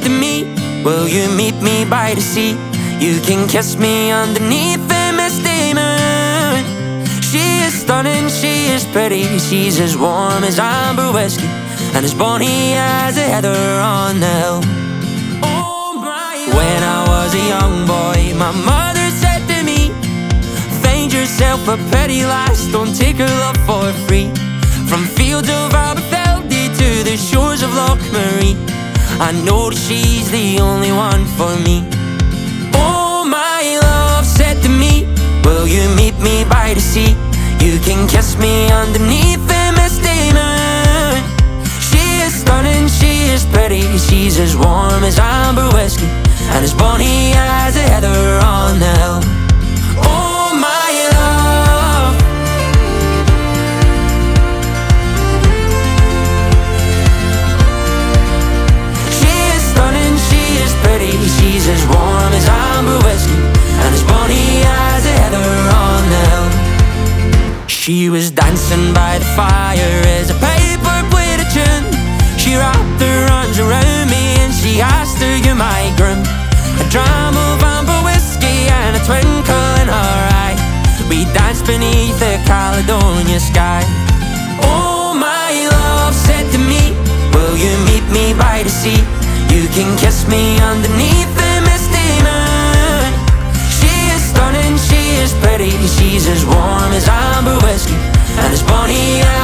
to me, will you meet me by the sea? You can kiss me underneath the misty moon. She is stunning, she is pretty, she's as warm as amber whiskey and as bonny as a heather on the hill. When I was a young boy, my mother said to me, find yourself a pretty lass, don't take her love for free. From fields of Aberfeldy to the shores of Loch Marie, I know that she's the only one for me. Oh, my love said to me, will you meet me by the sea? You can kiss me underneath the misty moon. She is stunning, she is pretty, she's as warm as amber whiskey and as bonny as a heather on the hill. Oh, my love. She is stunning, she is pretty, she's as warm as amber whiskey and as bonny as a heather on the hill. She was dancing by the fire as a piper played a tune. She wrapped her arms around me and she asked, are you my groom? A dram of amber whiskey and a twinkle in her eye. We danced beneath the Caledonia sky. Oh, my love said to me, will you meet me by the sea? You can kiss me underneath the misty moon. She is stunning, she is pretty, she's as warm as amber whiskey and as bonny as